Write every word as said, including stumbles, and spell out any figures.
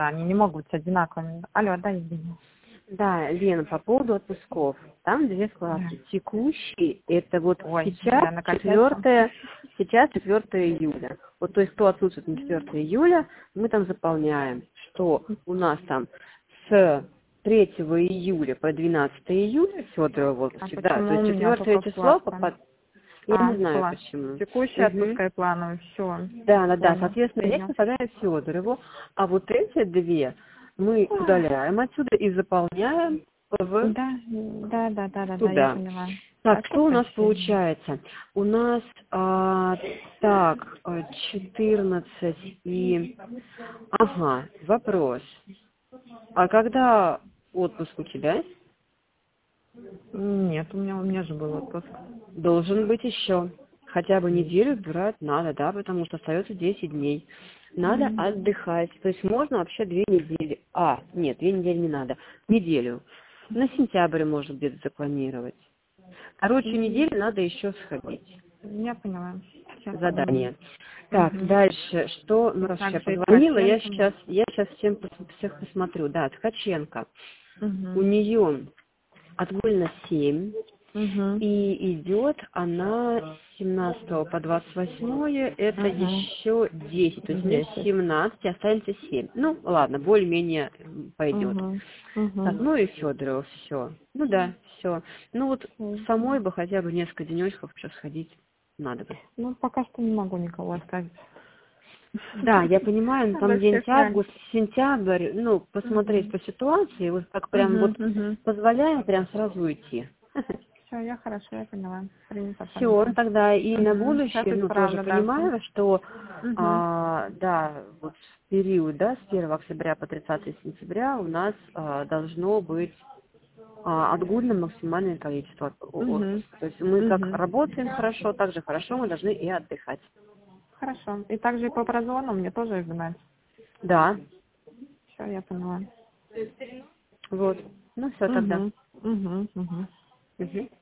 они не могут быть одинаковыми. Алло, да, Евгения. Да, Лена, по поводу отпусков. Там две классы. Да. Текущий, это вот Ой, сейчас я четвёртое, сейчас четвёртое июля. Вот то есть кто отсутствует на четвёртое июля, мы там заполняем, что у нас там с третьего июля по двенадцатое июля, Федорова в отпуске, А да, то почему у есть меня четвёртое только число, класс по, там? по- я А, не знаю класс. почему. Текущий Мгм. отпускай плановый, все. Да, да, да, Понял. соответственно, здесь Понял. попадает Федорову, а вот эти две мы удаляем отсюда и заполняем в Да, да, да, да, да, да, я туда. поняла. Так, Прошу что у нас прощения. получается? У нас а, так, а, четырнадцать и... Ага, вопрос. А когда отпуск у тебя? Нет, у меня, у меня же был отпуск. Должен быть еще. Хотя бы неделю брать надо, да, потому что остается десять дней. Надо Мгм. отдыхать. То есть можно вообще две недели. А, нет, две недели не надо. Неделю. На сентябрь можно где-то запланировать. Короче, Мгм. неделю надо еще сходить. Я поняла. Сейчас подумаю. Задание. Так, Угу. дальше. Что, ну И раз я также и позвонила, я Ткаченко. сейчас, я сейчас всем пос- всех посмотрю. Да, Ткаченко. У Угу. нее отгульно семь. Угу. И идет она с семнадцатого по двадцать восьмое, это Угу. еще десять, то есть у нее Десять. семнадцать, и останется семь. Ну, ладно, более-менее м, пойдет. Угу. Так, Угу. ну и Федоров, все. Ну да, все. Ну вот Мгм. самой бы хотя бы несколько денечков еще сходить надо бы. Ну, пока что не могу никого оставить. Да, я понимаю, но там Надо день всех нянь. август, сентябрь, ну, посмотреть Угу. по ситуации, вот как прям вот Угу. Угу. позволяем прям сразу идти. Все, я хорошо, я поняла. Принято, Все, понято. тогда и на Угу. Сейчас будущее, ну, тоже исправлю, да, все. понимаю, что, Угу. а, да, вот в период, да, с первого октября по тридцатое сентября у нас а, должно быть а, отгульно максимальное количество от- о- Угу. отпуска. То есть мы как Угу. работаем хорошо, так же хорошо мы должны и отдыхать. Хорошо. И также и по образованию мне тоже знать. Да, Все, я поняла. вот. Ну, все тогда. Угу. Угу. Угу. Мгм.